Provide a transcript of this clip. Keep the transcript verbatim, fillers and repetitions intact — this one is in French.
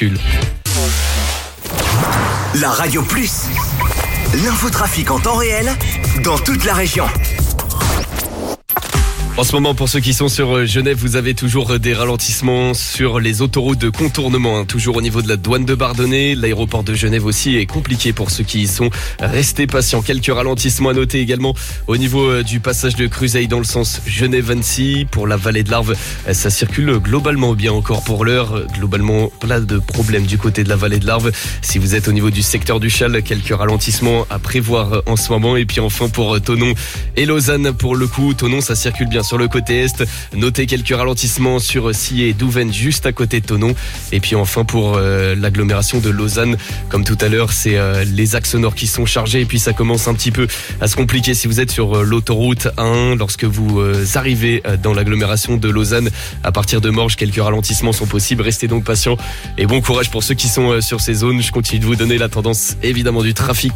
circule. La Radio Plus, l'infotrafic en temps réel dans toute la région. En ce moment, pour ceux qui sont sur Genève, vous avez toujours des ralentissements sur les autoroutes de contournement, hein, toujours au niveau de la douane de Bardonnay. L'aéroport de Genève aussi est compliqué pour ceux qui y sont. Restez patients. Quelques ralentissements à noter également au niveau du passage de Cruseille dans le sens Genève-Annecy. Pour la vallée de l'Arve, ça circule globalement bien encore pour l'heure. Globalement, plein de problèmes du côté de la vallée de l'Arve. Si vous êtes au niveau du secteur du Chal, quelques ralentissements à prévoir en ce moment. Et puis enfin pour Thonon et Lausanne, pour le coup, Thonon, ça circule bien sur le côté est. Notez quelques ralentissements sur Sillé et Douvaine juste à côté de Thonon. Et puis enfin pour euh, l'agglomération de Lausanne, comme tout à l'heure, c'est euh, les axes nord qui sont chargés. Et puis ça commence un petit peu à se compliquer si vous êtes sur euh, l'autoroute A un. Lorsque vous euh, arrivez euh, dans l'agglomération de Lausanne, à partir de Morges, quelques ralentissements sont possibles. Restez donc patients et bon courage pour ceux qui sont euh, sur ces zones. Je continue de vous donner la tendance évidemment du trafic.